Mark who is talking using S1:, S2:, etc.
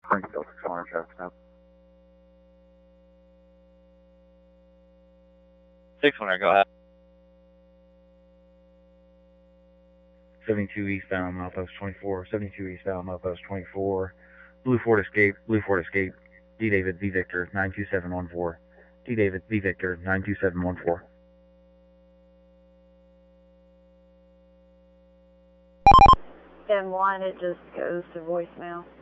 S1: Springfield 6-1 traffic stop.
S2: 6-1, go ahead.
S3: 72 eastbound, milepost 24, 72 eastbound, milepost 24. Blue Ford Escape, D. David, V. Victor, 92714. D. David, V. Victor, 92714.
S4: And one, it just goes to voicemail.